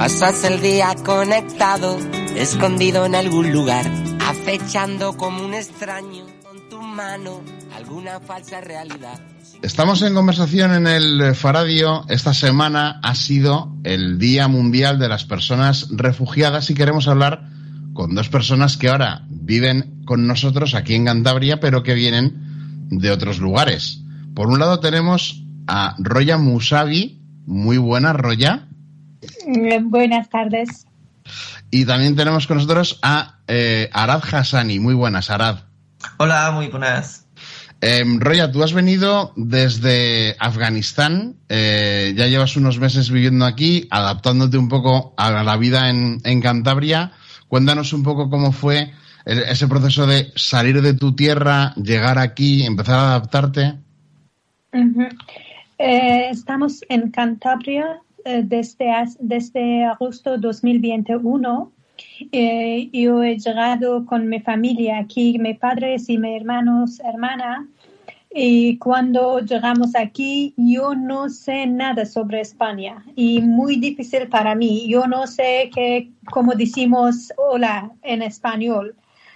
Pasas el día conectado, escondido en algún lugar, acechando como un extraño con tu mano alguna falsa realidad. Estamos en conversación en el Faradio. Esta semana ha sido el Día Mundial de las Personas Refugiadas y queremos hablar con dos personas que ahora viven con nosotros aquí en Cantabria, pero que vienen de otros lugares. Por un lado tenemos a Roya Musavi. Muy buenas, Roya. Buenas tardes. Y también tenemos con nosotros a Arad Hassani. Muy buenas, Arad. Hola, muy buenas. Roya, tú has venido desde Afganistán, ya llevas unos meses viviendo aquí, adaptándote un poco a la vida en Cantabria. Cuéntanos un poco cómo fue ese proceso de salir de tu tierra, llegar aquí, empezar a adaptarte. Uh-huh. Estamos en Cantabria desde agosto 2021. Yo he llegado con mi familia aquí, mis padres y mis hermana. Y cuando llegamos aquí, yo no sé nada sobre España y muy difícil para mí. Yo no sé cómo decimos hola en español,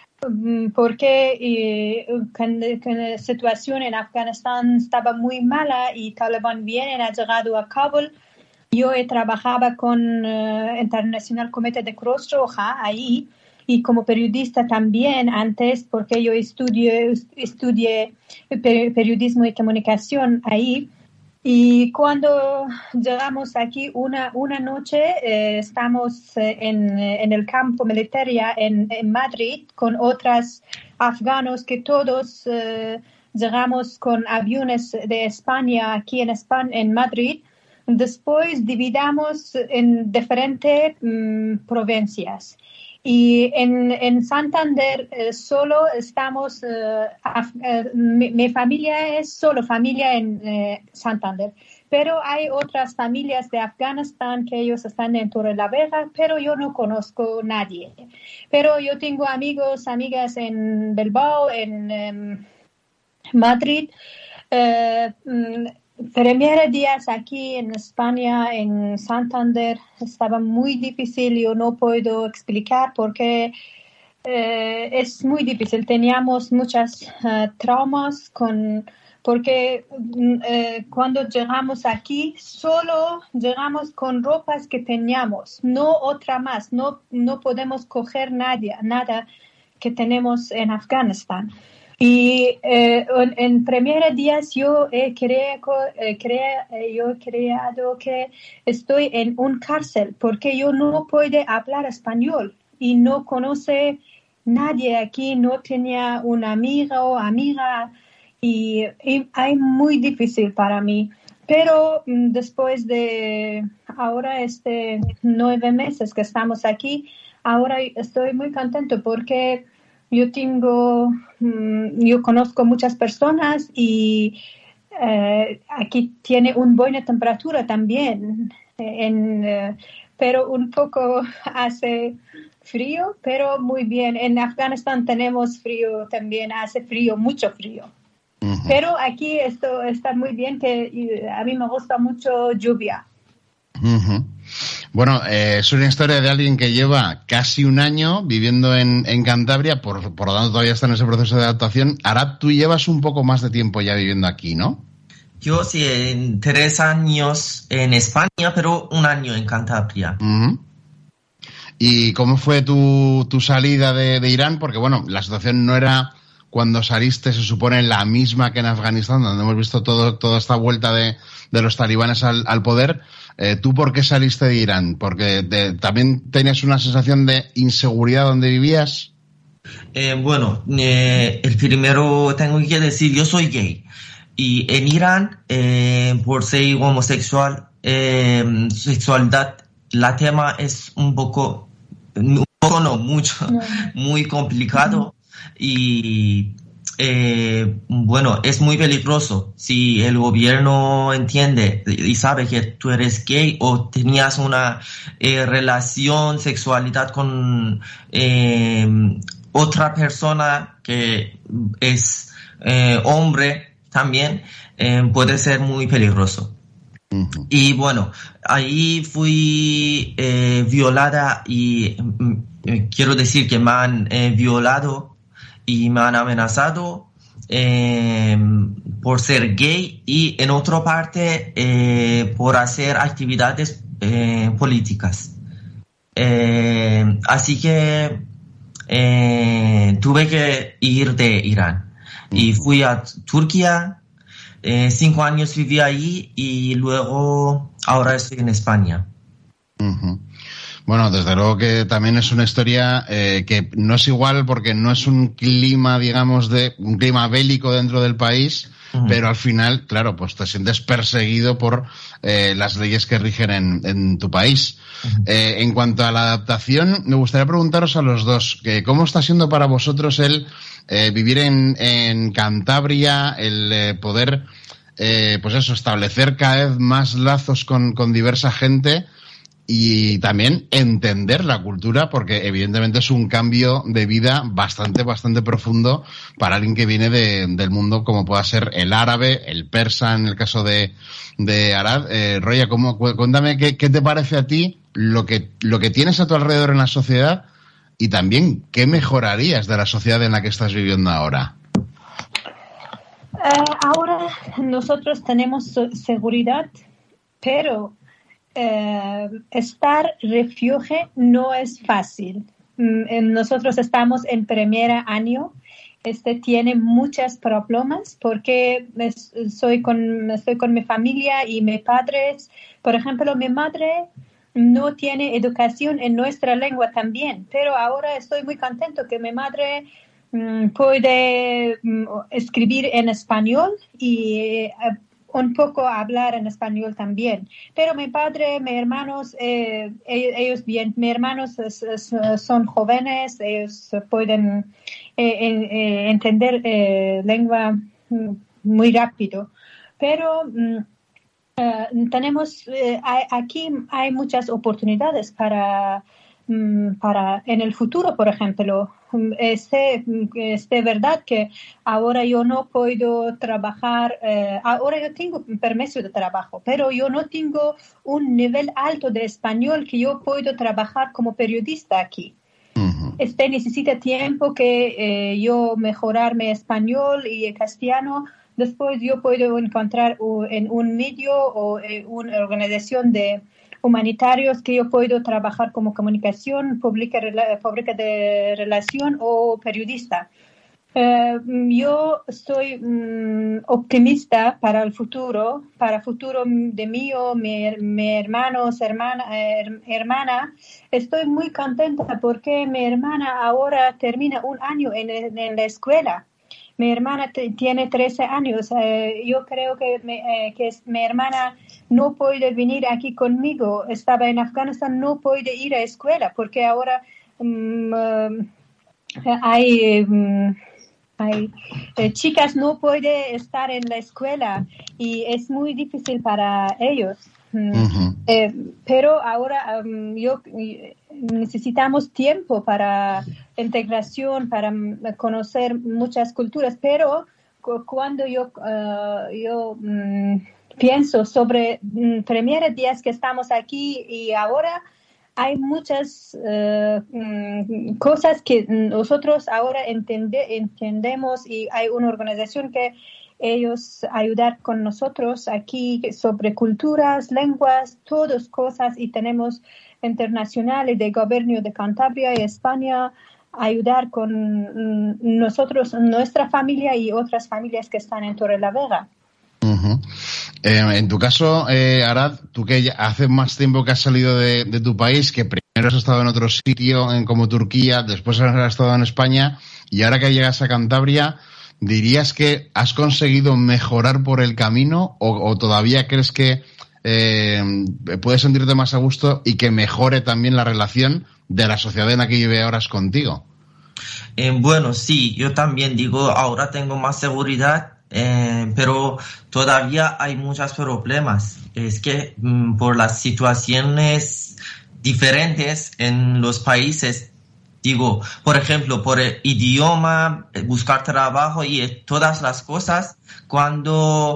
porque la situación en Afganistán estaba muy mala y Talibán bien ha llegado a Kabul. Yo trabajaba con International Comité de Cruz Roja ahí y como periodista también antes, porque yo estudié periodismo y comunicación ahí. Y cuando llegamos aquí una noche, estamos en el campo militar en Madrid con otros afganos que todos llegamos con aviones de España aquí en Madrid. Después dividamos en diferentes provincias. Y en Santander solo estamos, mi familia es solo familia en Santander, pero hay otras familias de Afganistán que ellos están en Torrelavega, pero yo no conozco a nadie. Pero yo tengo amigas en Bilbao, en Madrid. Primeros días aquí en España, en Santander, estaba muy difícil. Yo no puedo explicar porque es muy difícil. Teníamos muchos traumas porque cuando llegamos aquí, solo llegamos con ropas que teníamos, no otra más. No podemos coger nada que tenemos en Afganistán. Y en primeros días yo he creado que estoy en un cárcel porque yo no puedo hablar español y no conoce nadie aquí, no tenía una amiga o amiga y es muy difícil para mí. Pero después de ahora 9 meses que estamos aquí, ahora estoy muy contento porque yo conozco muchas personas y aquí tiene una buena temperatura también, pero un poco hace frío, pero muy bien. En Afganistán tenemos frío también, hace frío, mucho frío. Uh-huh. Pero aquí esto está muy bien, que a mí me gusta mucho lluvia. Uh-huh. Bueno, es una historia de alguien que lleva casi un año viviendo en Cantabria, por lo tanto todavía está en ese proceso de adaptación. Arad, tú llevas un poco más de tiempo ya viviendo aquí, ¿no? Yo sí, 3 años en España, pero 1 año en Cantabria. Uh-huh. ¿Y cómo fue tu salida de Irán? Porque, bueno, la situación no era cuando saliste, se supone, la misma que en Afganistán, donde hemos visto toda esta vuelta de los talibanes al poder. ¿Tú por qué saliste de Irán? ¿Porque también tenías una sensación de inseguridad donde vivías? Bueno, el primero tengo que decir, yo soy gay. Y en Irán, por ser homosexual, sexualidad, la tema es mucho, muy complicado. Y bueno, es muy peligroso si el gobierno entiende y sabe que tú eres gay o tenías una relación, sexualidad con otra persona que es hombre también, puede ser muy peligroso. Uh-huh. Y bueno, ahí fui violada y quiero decir que me han violado y me han amenazado por ser gay y en otra parte por hacer actividades políticas. Así que tuve que ir de Irán y fui a Turquía. 5 años viví ahí y luego ahora estoy en España. Uh-huh. Bueno, desde luego que también es una historia que no es igual porque no es un clima, digamos, un clima bélico dentro del país, uh-huh. Pero al final, claro, pues te sientes perseguido por las leyes que rigen en tu país. Uh-huh. En cuanto a la adaptación, me gustaría preguntaros a los dos, ¿cómo está siendo para vosotros el vivir en Cantabria, el poder, pues eso, establecer cada vez más lazos con diversa gente y también entender la cultura, porque evidentemente es un cambio de vida bastante profundo para alguien que viene del mundo como pueda ser el árabe, el persa, en el caso de Arad? Roya, cuéntame qué te parece a ti lo que tienes a tu alrededor en la sociedad y también qué mejorarías de la sociedad en la que estás viviendo ahora. Ahora nosotros tenemos seguridad, pero estar refugio no es fácil. Nosotros estamos en primer año. Tiene muchos problemas porque estoy con mi familia y mis padres. Por ejemplo, mi madre no tiene educación en nuestra lengua también, pero ahora estoy muy contento que mi madre puede escribir en español y un poco hablar en español también. Pero mi padre, mis hermanos, ellos bien, mis hermanos son jóvenes, ellos pueden entender lengua muy rápido. Pero aquí hay muchas oportunidades para en el futuro, por ejemplo. Es verdad que ahora yo no puedo trabajar, ahora yo tengo un permiso de trabajo, pero yo no tengo un nivel alto de español que yo puedo trabajar como periodista aquí. Uh-huh. Necesita tiempo que yo mejorar mi español y el castellano. Después yo puedo encontrar en un medio o en una organización de humanitarios que yo puedo trabajar como comunicación pública de relación o periodista. Yo soy optimista para el futuro de mí, mi hermanos, hermana. Estoy muy contenta porque mi hermana ahora termina un año en la escuela. Mi hermana tiene 13 años. Yo creo que mi hermana no puede venir aquí conmigo. Estaba en Afganistán, no puede ir a escuela porque ahora hay chicas no pueden estar en la escuela y es muy difícil para ellos. Uh-huh. Pero ahora necesitamos tiempo para integración, para conocer muchas culturas, pero cuando yo pienso sobre primeros días que estamos aquí y ahora hay muchas cosas que nosotros ahora entendemos y hay una organización que ellos ayudar con nosotros aquí sobre culturas, lenguas, todas cosas y tenemos internacionales de gobierno de Cantabria y España ayudar con nosotros, nuestra familia y otras familias que están en Torrelavega. Uh-huh. En tu caso, Arad, tú que ya hace más tiempo que has salido de tu país, que primero has estado en otro sitio como Turquía, después has estado en España y ahora que llegas a Cantabria, ¿dirías que has conseguido mejorar por el camino o todavía crees que puedes sentirte más a gusto y que mejore también la relación de la sociedad en la que vive ahora contigo? Bueno, sí, yo también digo, ahora tengo más seguridad, pero todavía hay muchos problemas. Es que por las situaciones diferentes en los países, digo, por ejemplo, por el idioma, buscar trabajo y todas las cosas, cuando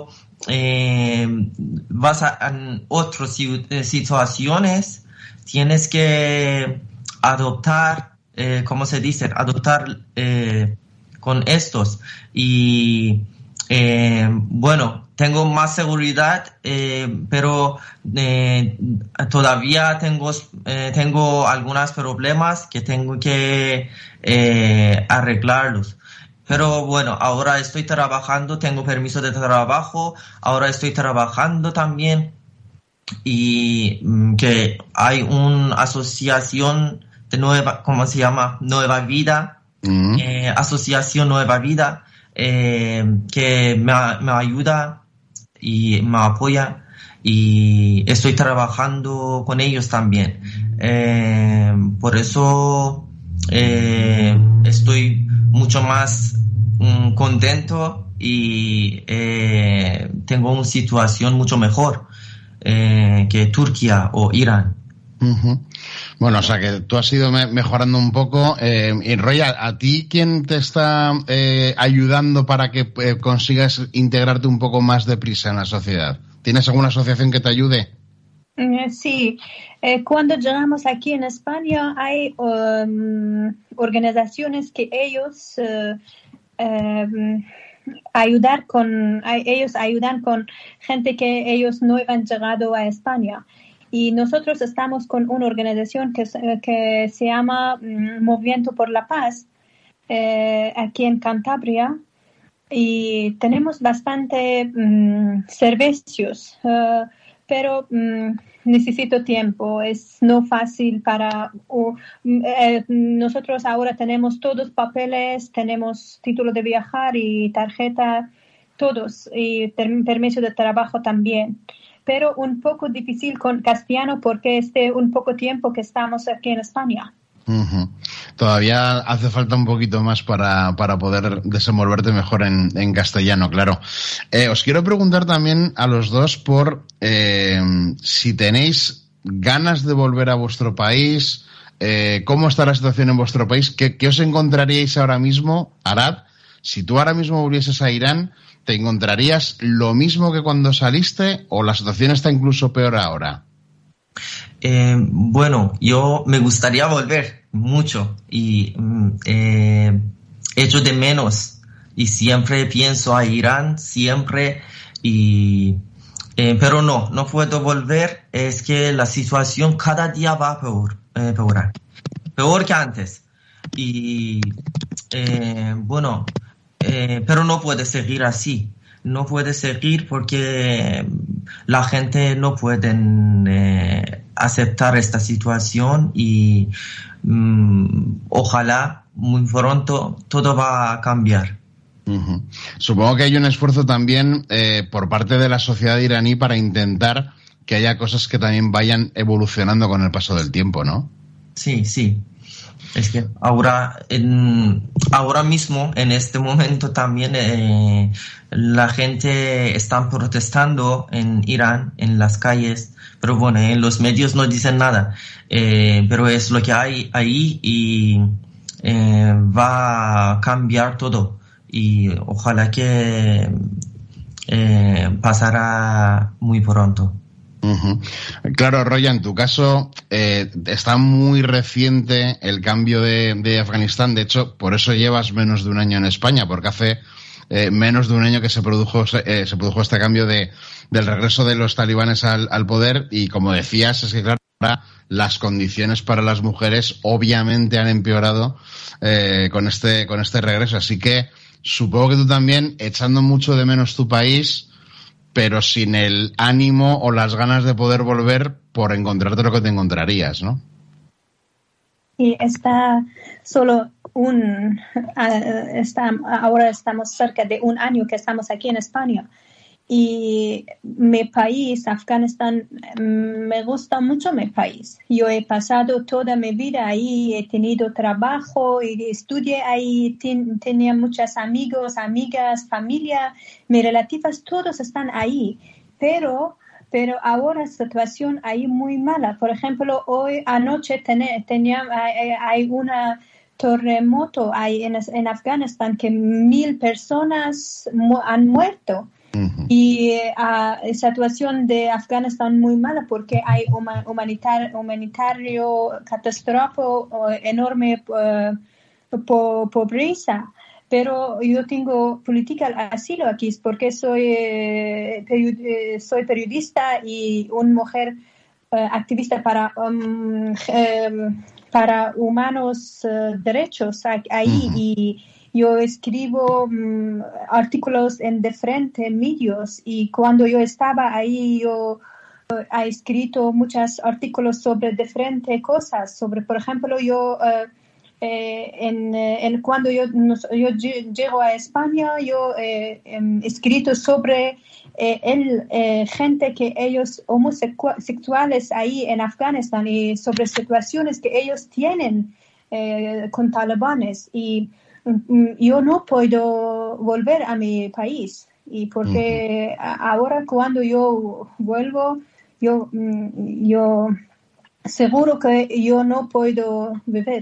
vas a otras situaciones, tienes que adoptar, ¿cómo se dice? Adoptar con estos. Y bueno, tengo más seguridad, pero todavía tengo algunos problemas que tengo que arreglarlos. Pero bueno, ahora estoy trabajando, tengo permiso de trabajo, ahora estoy trabajando también, y que hay una asociación de ¿cómo se llama? Nueva Vida, Asociación Nueva Vida, que me ayuda y me apoya, y estoy trabajando con ellos también. Por eso estoy mucho más contento y tengo una situación mucho mejor que Turquía o Irán. Uh-huh. Bueno, o sea que tú has ido mejorando un poco. Y Roy, ¿a ti quién te está ayudando para que consigas integrarte un poco más deprisa en la sociedad? ¿Tienes alguna asociación que te ayude? Sí, cuando llegamos aquí en España hay organizaciones que ellos ellos ayudan con gente que ellos no han llegado a España. Y nosotros estamos con una organización que se llama Movimiento por la Paz, aquí en Cantabria, y tenemos bastante servicios, pero necesito tiempo, es no fácil para... nosotros ahora tenemos todos papeles, tenemos título de viajar y tarjeta, todos, y permiso de trabajo también. Pero un poco difícil con castellano porque un poco tiempo que estamos aquí en España. Uh-huh. Todavía hace falta un poquito más para poder desenvolverte mejor en castellano, claro. Os quiero preguntar también a los dos por si tenéis ganas de volver a vuestro país, cómo está la situación en vuestro país, qué os encontraríais ahora mismo, Arad, si tú ahora mismo volvieses a Irán, ¿te encontrarías lo mismo que cuando saliste o la situación está incluso peor ahora? Bueno, yo me gustaría volver mucho y echo de menos y siempre pienso a Irán, siempre, pero no puedo volver, es que la situación cada día va a peorar, peor que antes. Y bueno, pero no puede seguir así. No puede seguir porque la gente no puede aceptar esta situación y ojalá muy pronto todo va a cambiar. Uh-huh. Supongo que hay un esfuerzo también por parte de la sociedad iraní para intentar que haya cosas que también vayan evolucionando con el paso del tiempo, ¿no? Sí, sí. Es que ahora mismo, en este momento también, la gente está protestando en Irán, en las calles, pero bueno, en los medios no dicen nada, pero es lo que hay ahí y va a cambiar todo y ojalá que pasará muy pronto. Uh-huh. Claro, Roya, en tu caso está muy reciente el cambio de Afganistán. De hecho, por eso llevas menos de un año en España, porque hace menos de un año que se produjo este cambio del regreso de los talibanes al poder. Y como decías, es que claro, ahora las condiciones para las mujeres obviamente han empeorado con este regreso. Así que supongo que tú también, echando mucho de menos tu país, pero sin el ánimo o las ganas de poder volver por encontrarte lo que te encontrarías, ¿no? Y está solo ahora estamos cerca de un año que estamos aquí en España. Y mi país, Afganistán, me gusta mucho mi país. Yo he pasado toda mi vida ahí, he tenido trabajo y estudié ahí, tenía muchos amigos, amigas, familia, mis relativas, todos están ahí. Pero ahora la situación ahí muy mala. Por ejemplo, hoy anoche hay una terremoto ahí en Afganistán que 1,000 personas han muerto. Y la situación de Afganistán muy mala porque hay humanitario catástrofe, enorme pobreza. Pero yo tengo política de asilo aquí porque soy periodista y una mujer activista para humanos derechos ahí. Y yo escribo artículos en diferentes medios y cuando yo estaba ahí yo he escrito muchos artículos sobre diferentes cosas. Por ejemplo, yo cuando yo llego a España, yo he escrito sobre gente que ellos homosexuales ahí en Afganistán y sobre situaciones que ellos tienen con talibanes y yo no puedo volver a mi país y porque ahora cuando yo vuelvo yo seguro que yo no puedo vivir.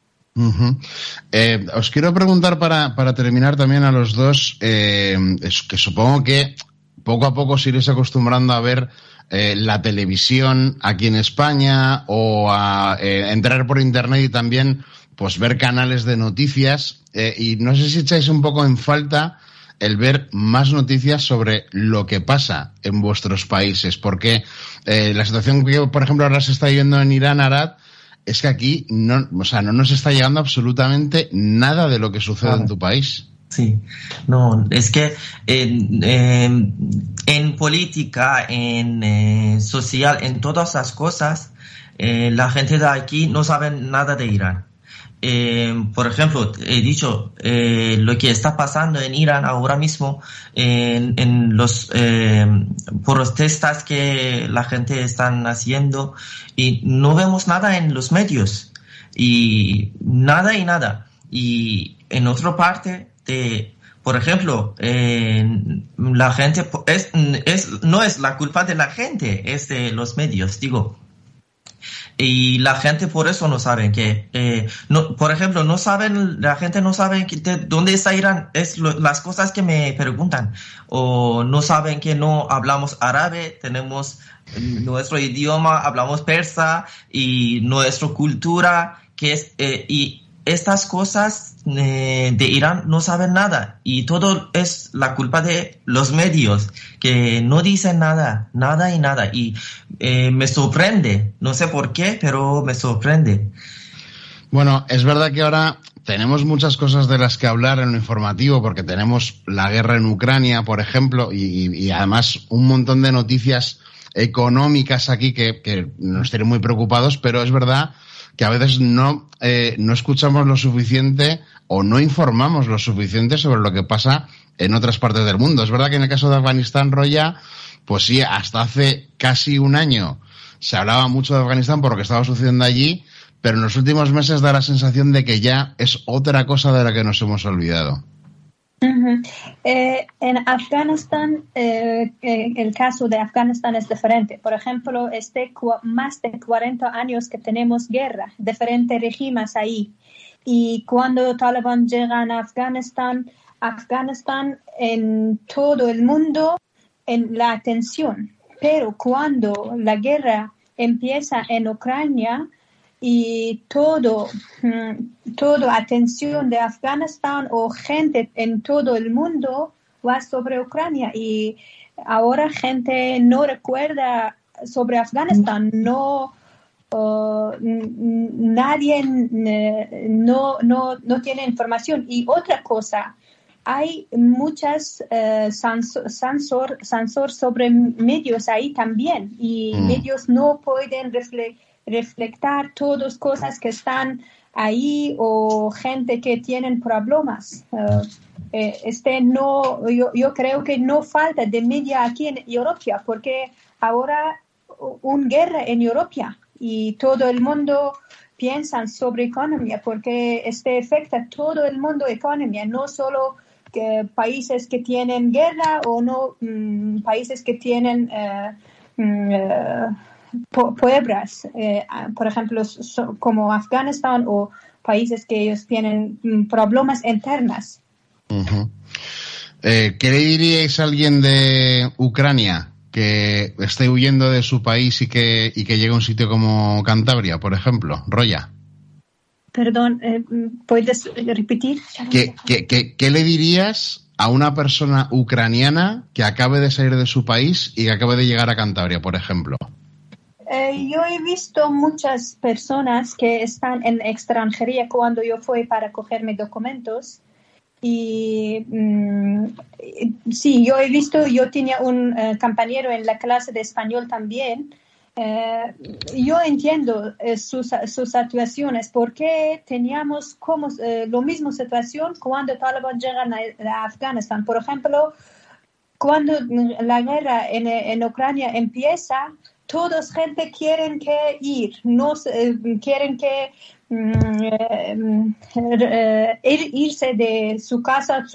Os quiero preguntar para terminar también a los dos, que supongo que poco a poco os iréis acostumbrando a ver la televisión aquí en España o a entrar por internet y también pues ver canales de noticias y no sé si echáis un poco en falta el ver más noticias sobre lo que pasa en vuestros países, porque la situación que, por ejemplo, ahora se está viviendo en Irán, Arad, es que aquí no nos está llegando absolutamente nada de lo que sucede en tu país. Sí, no, es que en política, en social, en todas las cosas, la gente de aquí no sabe nada de Irán. Por ejemplo, he dicho lo que está pasando en Irán ahora mismo en los protestas que la gente están haciendo y no vemos nada en los medios y nada. Y en otra parte, por ejemplo, la gente no es la culpa de la gente, es de los medios, digo. Y la gente por eso no sabe que, por ejemplo, la gente no sabe de dónde está Irán, las cosas que me preguntan, o no saben que no hablamos árabe, tenemos nuestro idioma, hablamos persa y nuestra cultura, que es, y estas cosas de Irán no saben nada y todo es la culpa de los medios que no dicen nada y me sorprende, no sé por qué, pero me sorprende. Bueno, es verdad que ahora tenemos muchas cosas de las que hablar en lo informativo porque tenemos la guerra en Ucrania, por ejemplo, y además un montón de noticias económicas aquí que nos tienen muy preocupados, pero es verdad que a veces no escuchamos lo suficiente o no informamos lo suficiente sobre lo que pasa en otras partes del mundo. Es verdad que en el caso de Afganistán, Roya, pues sí, hasta hace casi un año se hablaba mucho de Afganistán por lo que estaba sucediendo allí, pero en los últimos meses da la sensación de que ya es otra cosa de la que nos hemos olvidado. En Afganistán, el caso de Afganistán es diferente. Por ejemplo, más de 40 años que tenemos guerra, diferentes regímenes ahí. Y cuando Talibán llegan a Afganistán en todo el mundo en la atención. Pero cuando la guerra empieza en Ucrania y todo atención de Afganistán o gente en todo el mundo va sobre Ucrania y ahora gente no recuerda sobre Afganistán, nadie no tiene información. Y otra cosa, hay muchas censor sobre medios ahí también y medios no pueden reflejar todas cosas que están ahí o gente que tienen problemas. Yo creo que no falta de media aquí en Europa porque ahora una guerra en Europa y todo el mundo piensa sobre economía porque afecta a todo el mundo economía, no solo países que tienen guerra o no países que tienen pueblos, por ejemplo, como Afganistán o países que ellos tienen problemas internos. ¿Qué le diríais a alguien de Ucrania que esté huyendo de su país y que llegue a un sitio como Cantabria, por ejemplo? Roya. Perdón, ¿puedes repetir? ¿Qué le dirías a una persona ucraniana que acabe de salir de su país y que acabe de llegar a Cantabria, por ejemplo? Yo he visto muchas personas que están en extranjería cuando yo fui para coger mis documentos. Y sí, yo tenía un compañero en la clase de español también. Yo entiendo sus situaciones, porque teníamos como la misma situación cuando Taliban llegan a Afganistán. Por ejemplo, cuando la guerra en Ucrania empieza, todos gente quieren que ir, no quieren que irse de su casa,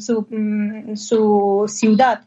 su ciudad.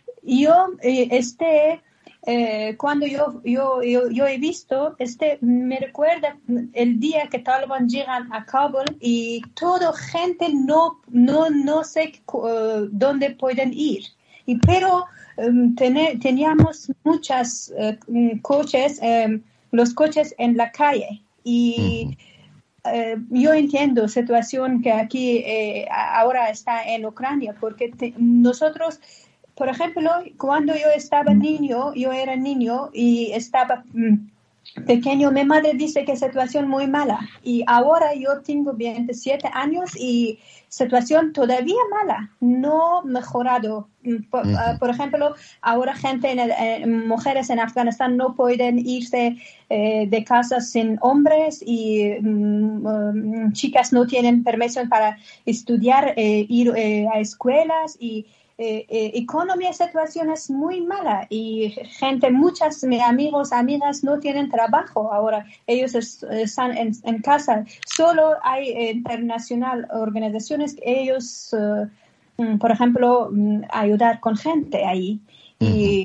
Cuando yo he visto, me recuerda el día que Taliban llegan a Kabul y toda gente no sé dónde pueden ir. Pero teníamos muchos coches, los coches en la calle. Y yo entiendo la situación que aquí ahora está en Ucrania, porque nosotros, por ejemplo, cuando yo era niño y estaba pequeño, mi madre dice que situación muy mala. Y ahora yo tengo 27 años y situación todavía mala, no mejorado. Por ejemplo, ahora mujeres en Afganistán no pueden irse de casa sin hombres y chicas no tienen permiso para estudiar, ir a escuelas y economía, situación es muy mala y muchas amigos, amigas no tienen trabajo ahora, ellos están en casa. Solo hay internacional organizaciones que ellos, por ejemplo, ayudar con gente ahí. Y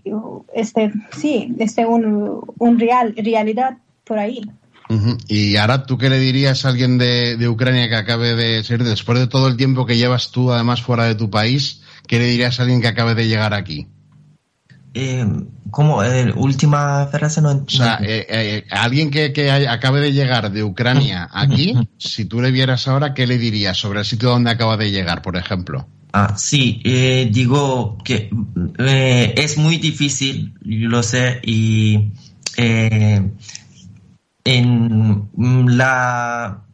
realidad por ahí. Uh-huh. Y ahora, ¿tú qué le dirías a alguien de Ucrania que acabe de salir, después de todo el tiempo que llevas tú además fuera de tu país? ¿Qué le dirías a alguien que acabe de llegar aquí? ¿Cómo? Última frase no entiendo. O sea, alguien que acabe de llegar de Ucrania aquí, si tú le vieras ahora, ¿qué le dirías sobre el sitio donde acaba de llegar, por ejemplo? Sí, digo que es muy difícil, yo lo sé, y la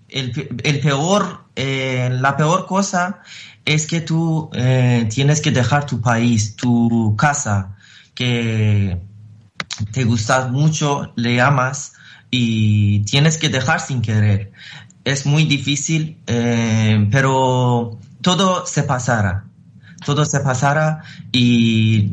peor cosa es que tú tienes que dejar tu país, tu casa, que te gusta mucho, le amas y tienes que dejar sin querer. Es muy difícil, pero todo se pasará. Todo se pasará y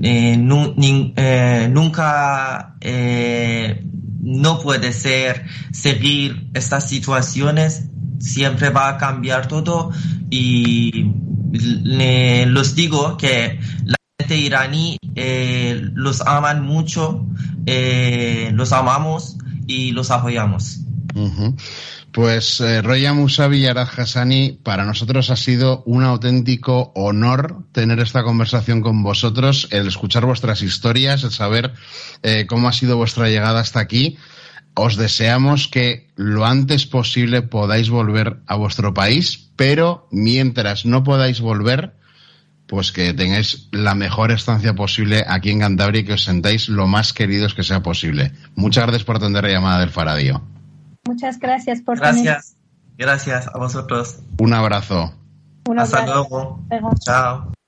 nunca no puede seguir estas situaciones. Siempre va a cambiar todo y les digo que la gente iraní los aman mucho, los amamos y los apoyamos. Uh-huh. Pues Roya Musavi y Arad Hassani, para nosotros ha sido un auténtico honor tener esta conversación con vosotros, el escuchar vuestras historias, el saber cómo ha sido vuestra llegada hasta aquí. Os deseamos que lo antes posible podáis volver a vuestro país, pero mientras no podáis volver, pues que tengáis la mejor estancia posible aquí en Cantabria y que os sentáis lo más queridos que sea posible. Muchas gracias por atender la llamada del Faradio. Muchas gracias por Gracias a vosotros. Un abrazo. Hasta luego. Chao.